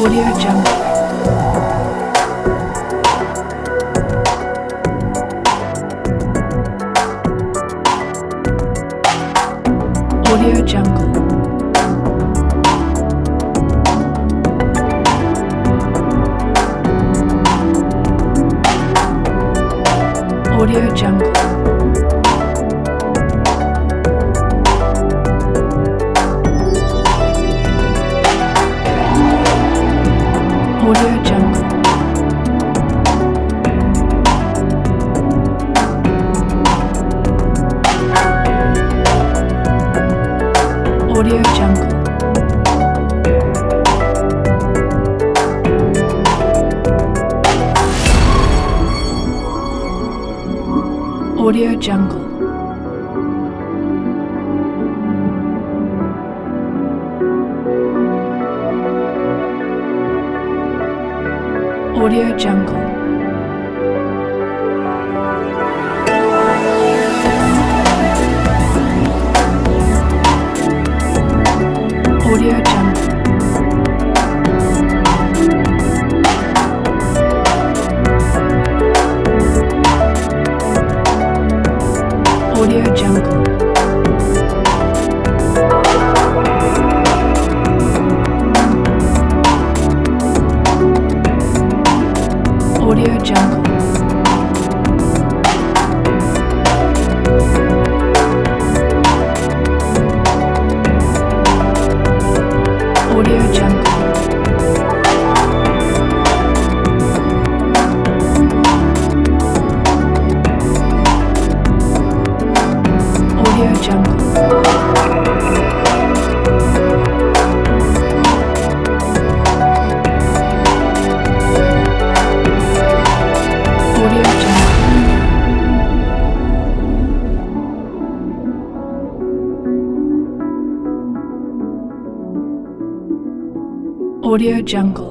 Audio Jungle. Audio Jungle. Audio Jungle. Audio Jungle. Audio Jungle. Audio Jungle. Audio Jungle. Audio Jungle. Audio Jungle. Audio Jungle. Audio Jungle. Audio Jungle. Audio Jungle. Audio Jungle.